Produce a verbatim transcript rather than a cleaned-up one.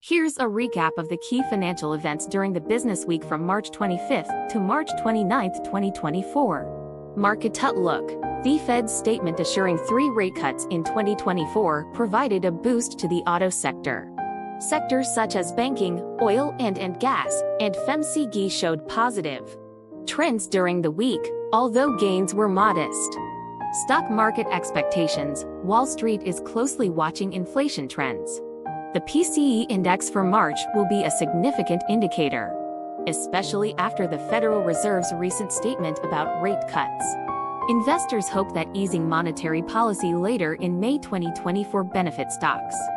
Here's a recap of the key financial events during the business week from March twenty-fifth to March twenty-ninth, twenty twenty-four. Market outlook. The Fed's statement assuring three rate cuts in twenty twenty-four provided a boost to the auto sector. Sectors such as banking, oil and, and gas, and F M C G showed positive trends during the week, although gains were modest. Stock market expectations. Wall Street is closely watching inflation trends. The P C E index for March will be a significant indicator, especially after the Federal Reserve's recent statement about rate cuts. Investors hope that easing monetary policy later in May twenty twenty-four benefits stocks.